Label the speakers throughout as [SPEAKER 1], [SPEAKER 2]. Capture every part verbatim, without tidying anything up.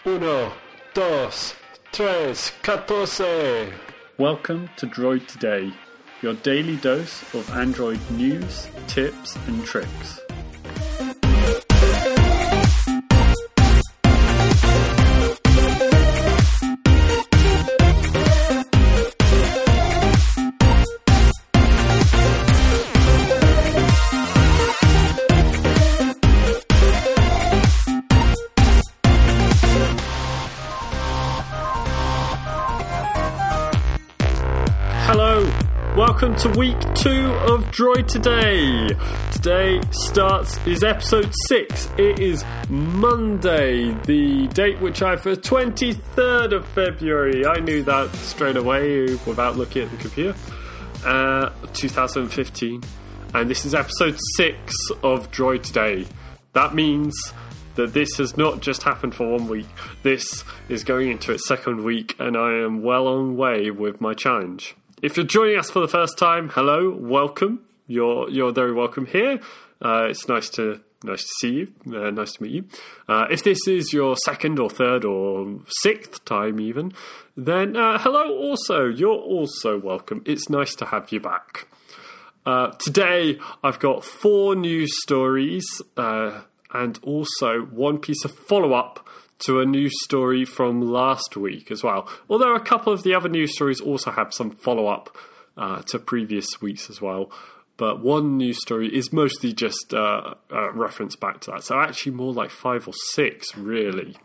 [SPEAKER 1] Uno, dos, tres, catorce.
[SPEAKER 2] Welcome to Droid Today, your daily dose of Android news, tips and tricks. Hello, welcome to week two of Droid Today. Today starts is episode six. It is Monday, the date which I for twenty-third of February. I knew that straight away without looking at the computer. Uh, two thousand fifteen, and this is episode six of Droid Today. That means that this has not just happened for one week. This is going into its second week, and I am well on way with my challenge. If you're joining us for the first time, hello, welcome. You're you're very welcome here. Uh, it's nice to nice to see you. Uh, nice to meet you. Uh, if this is your second or third or sixth time even, then uh, hello also. You're also welcome. It's nice to have you back. Uh, today I've got four news stories uh, and also one piece of follow-up to a news story from last week as well. Although a couple of the other news stories also have some follow-up uh, to previous weeks as well. But one news story is mostly just uh, a reference back to that. So actually more like five or six, really.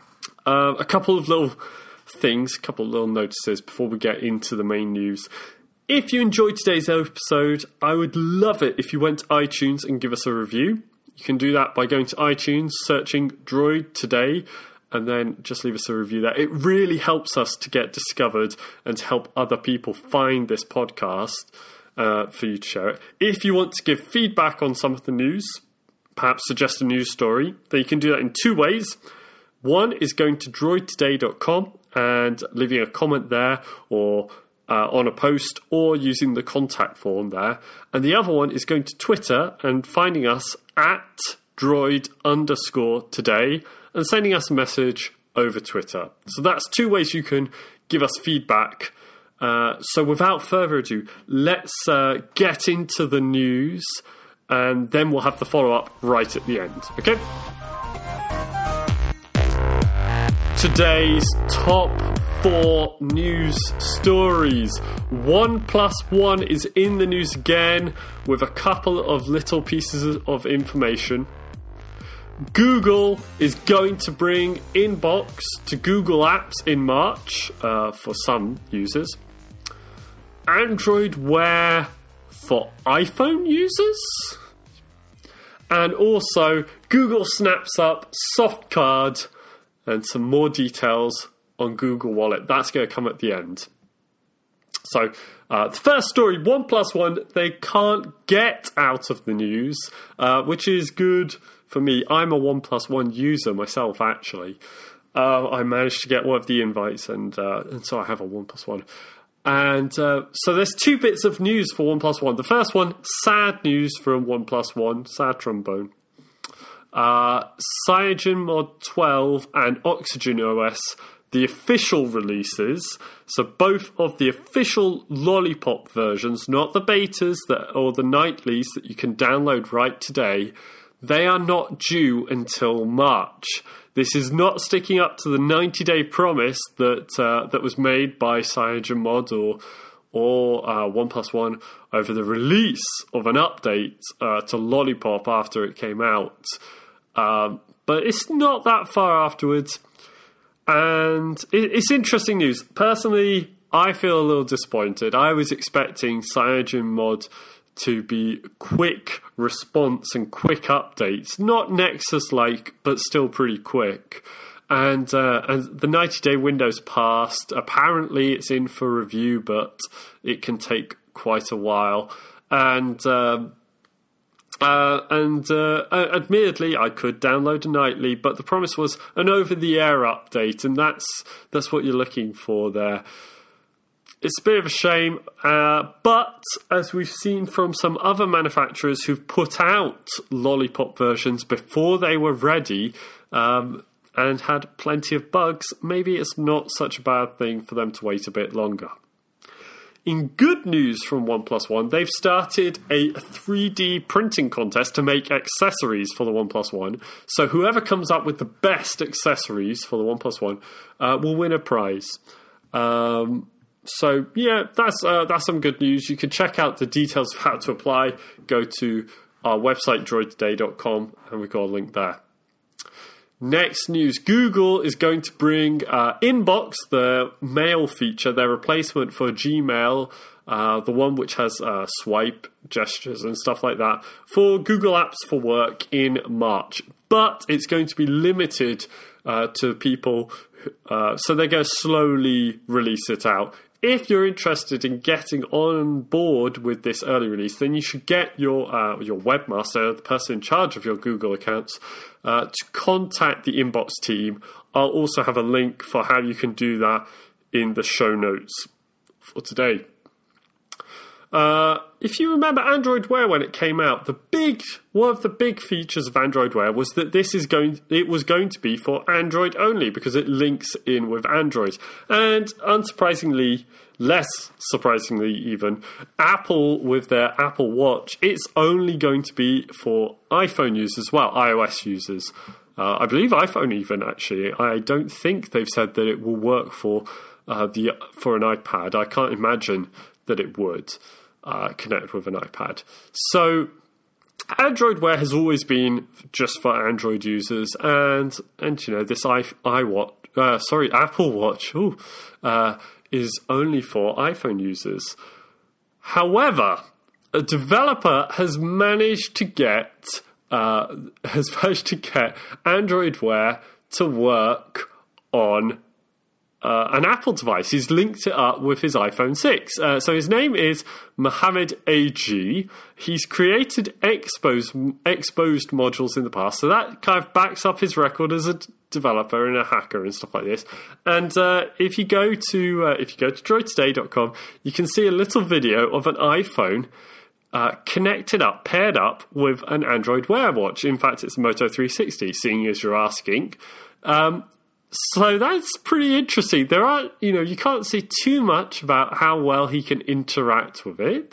[SPEAKER 2] Uh, a couple of little things, a couple of little notices before we get into the main news. If you enjoyed today's episode, I would love it if you went to iTunes and give us a review. You can do that by going to iTunes, searching Droid Today, and then just leave us a review there. It really helps us to get discovered and to help other people find this podcast uh, for you to share it. If you want to give feedback on some of the news, perhaps suggest a news story, then you can do that in two ways. One is going to droid today dot com and leaving a comment there or Uh, on a post or using the contact form there. And the other one is going to Twitter and finding us at droid underscore today and sending us a message over Twitter. So that's two ways you can give us feedback. Uh, so without further ado, let's uh, get into the news and then we'll have the follow-up right at the end. Okay? Today's top four news stories. OnePlus One is in the news again with a couple of little pieces of information. Google is going to bring Inbox to Google Apps in March uh, for some users. Android Wear for iPhone users. And also Google snaps up Softcard and some more details on Google Wallet. That's going to come at the end. So, uh, the first story, OnePlus One, they can't get out of the news, uh, which is good for me. I'm a OnePlus One user myself, actually. Uh, I managed to get one of the invites, and, uh, and so I have a OnePlus One. And uh, so there's two bits of news for OnePlus One. The first one, sad news for OnePlus One, sad trombone. Uh, CyanogenMod twelve and OxygenOS, the official releases, so both of the official Lollipop versions, not the betas that or the nightlies that you can download right today, they are not due until March. This is not sticking up to the ninety-day promise that uh, that was made by CyanogenMod or or uh, OnePlus One over the release of an update uh, to Lollipop after it came out. Um, but it's not that far afterwards. And it's interesting news. Personally, I feel a little disappointed. I was expecting CyanogenMod to be quick response and quick updates. Not Nexus-like, but still pretty quick. And, uh, and the ninety-day window's passed. Apparently it's in for review, but it can take quite a while. And... Um, Uh, and uh, admittedly, I could download a nightly, but the promise was an over-the-air update, and that's that's what you're looking for there. It's a bit of a shame, uh, but as we've seen from some other manufacturers who've put out Lollipop versions before they were ready, um, and had plenty of bugs, maybe it's not such a bad thing for them to wait a bit longer. In good news from OnePlus One, they've started a three D printing contest to make accessories for the OnePlus One. So whoever comes up with the best accessories for the OnePlus One uh, will win a prize. Um, so yeah, that's uh, that's some good news. You can check out the details of how to apply. Go to our website, droid today dot com, and we've got a link there. Next news, Google is going to bring uh, Inbox, the mail feature, their replacement for Gmail, uh, the one which has uh, swipe gestures and stuff like that, for Google Apps for Work in March. But it's going to be limited uh, to people, uh, so they're going to slowly release it out. If you're interested in getting on board with this early release, then you should get your uh, your webmaster, the person in charge of your Google accounts, uh, to contact the Inbox team. I'll also have a link for how you can do that in the show notes for today. Uh, if you remember Android Wear when it came out, the big one of the big features of Android Wear was that this is going it was going to be for Android only because it links in with Android. And unsurprisingly, less surprisingly even, Apple with their Apple Watch, it's only going to be for iPhone users, well, iOS users. Uh, I believe iPhone even actually. I don't think they've said that it will work for uh, the for an iPad. I can't imagine that it would uh, connect with an iPad. So Android Wear has always been just for Android users, and and you know this i iWatch, uh, sorry Apple Watch, ooh, uh, is only for iPhone users. However, a developer has managed to get uh, has managed to get Android Wear to work on Uh, an Apple device. He's linked it up with his iPhone six. Uh, so his name is Mohammed A G. He's created exposed, exposed modules in the past, so that kind of backs up his record as a d- developer and a hacker and stuff like this. And uh, if you go to uh, if you go to droid today dot com, you can see a little video of an iPhone uh, connected up, paired up with an Android Wear watch. In fact, it's a Moto three sixty, seeing as you're asking. Um, So that's pretty interesting. There are, you know, you can't see too much about how well he can interact with it,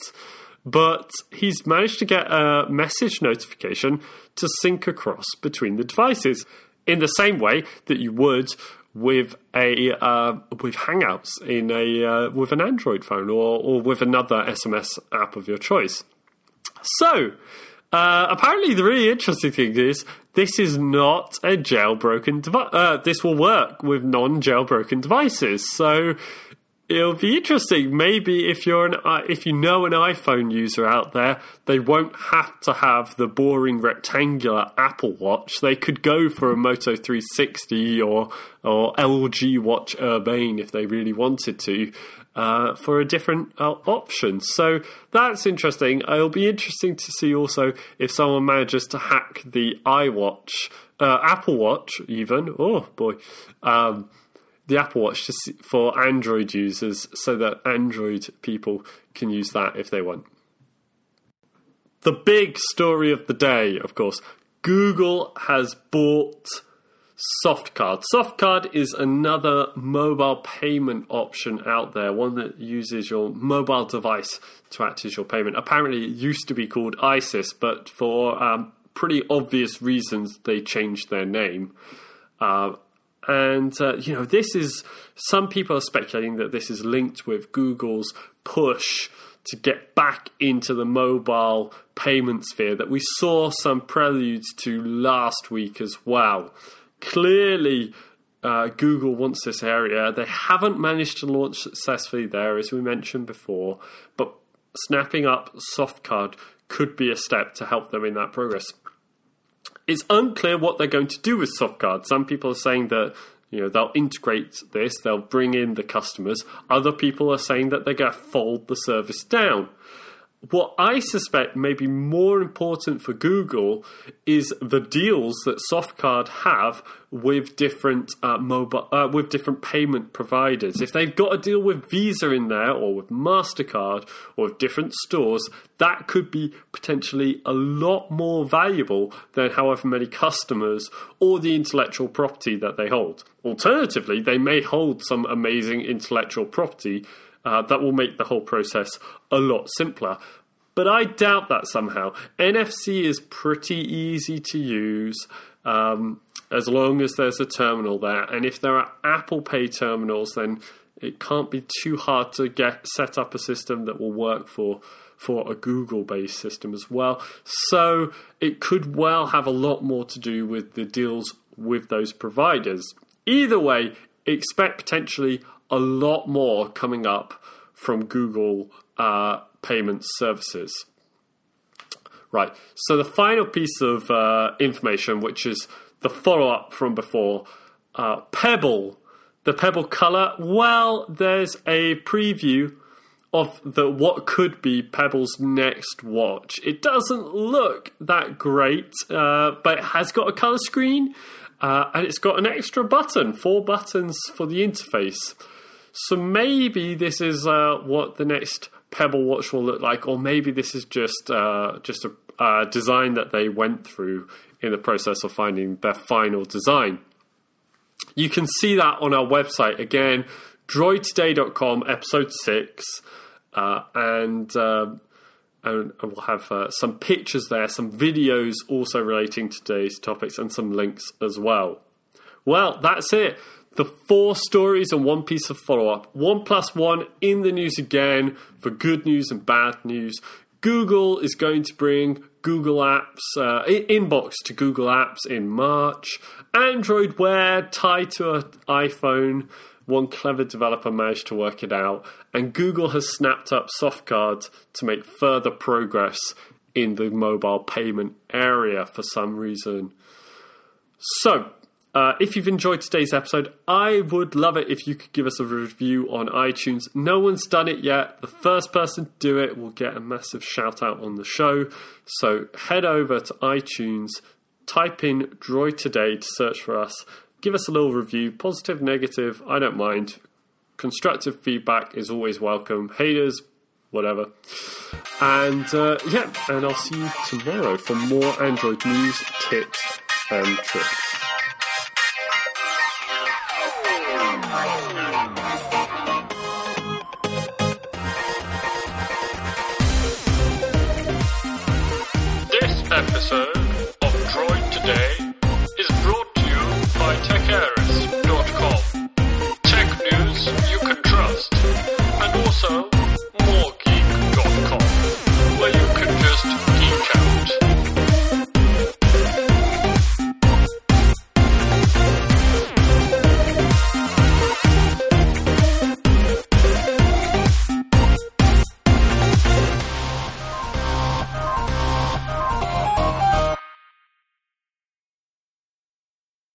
[SPEAKER 2] but he's managed to get a message notification to sync across between the devices in the same way that you would with a uh, with Hangouts in a uh, with an Android phone or or with another S M S app of your choice. So. Uh, apparently, the really interesting thing is this is not a jailbroken device. Uh, this will work with non-jailbroken devices, so it'll be interesting. Maybe if you're an uh, if you know an iPhone user out there, they won't have to have the boring rectangular Apple Watch. They could go for a Moto three sixty or or L G Watch Urbane if they really wanted to. Uh, for a different uh, option. So that's interesting. It'll be interesting to see also if someone manages to hack the iWatch, uh, Apple Watch even, oh boy, um, the Apple Watch to see, for Android users so that Android people can use that if they want. The big story of the day, of course, Google has bought Softcard. Softcard is another mobile payment option out there, one that uses your mobile device to act as your payment. Apparently, it used to be called ISIS, but for um, pretty obvious reasons, they changed their name. Uh, and, uh, you know, this is, some people are speculating that this is linked with Google's push to get back into the mobile payment sphere that we saw some preludes to last week as well. Clearly, uh, Google wants this area. They haven't managed to launch successfully there, as we mentioned before, but snapping up Softcard could be a step to help them in that progress. It's unclear what they're going to do with Softcard. Some people are saying that, you know, they'll integrate this, they'll bring in the customers. Other people are saying that they're going to fold the service down. what I suspect may be more important for Google is the deals that Softcard have with different uh, mobile, uh, with different payment providers. If they've got a deal with Visa in there, or with MasterCard, or with different stores, that could be potentially a lot more valuable than however many customers or the intellectual property that they hold. Alternatively, they may hold some amazing intellectual property Uh, that will make the whole process a lot simpler. But I doubt that somehow. N F C is pretty easy to use um, as long as there's a terminal there. And if there are Apple Pay terminals, then it can't be too hard to get set up a system that will work for, for a Google-based system as well. So it could well have a lot more to do with the deals with those providers. Either way, expect potentially a lot more coming up from Google uh, payment services. Right, so the final piece of uh, information, which is the follow-up from before, uh, Pebble, the Pebble Color. Well, there's a preview of the what could be Pebble's next watch. It doesn't look that great, uh, but it has got a color screen, uh, and it's got an extra button, four buttons for the interface. So maybe this is uh, what the next Pebble watch will look like, or maybe this is just uh, just a uh, design that they went through in the process of finding their final design. You can see that on our website again, droid today dot com, episode six, uh, and, um, and we'll have uh, some pictures there, some videos also relating to today's topics, and some links as well. Well, that's it. The four stories and one piece of follow-up. One plus one in the news again for good news and bad news. Google is going to bring Google Apps, uh, Inbox to Google Apps in March. Android Wear tied to an iPhone. One clever developer managed to work it out. And Google has snapped up Softcard to make further progress in the mobile payment area for some reason. So, Uh, if you've enjoyed today's episode, I would love it if you could give us a review on iTunes. No one's done it yet. The first person to do it will get a massive shout out on the show. So head over to iTunes, type in Droid Today to search for us. Give us a little review, positive, negative, I don't mind. Constructive feedback is always welcome. Haters, whatever. And uh, yeah, and I'll see you tomorrow for more Android news, tips, and tricks.
[SPEAKER 1] Episode of Droid Today is brought to you by tech aris dot com. Tech news you can trust, and also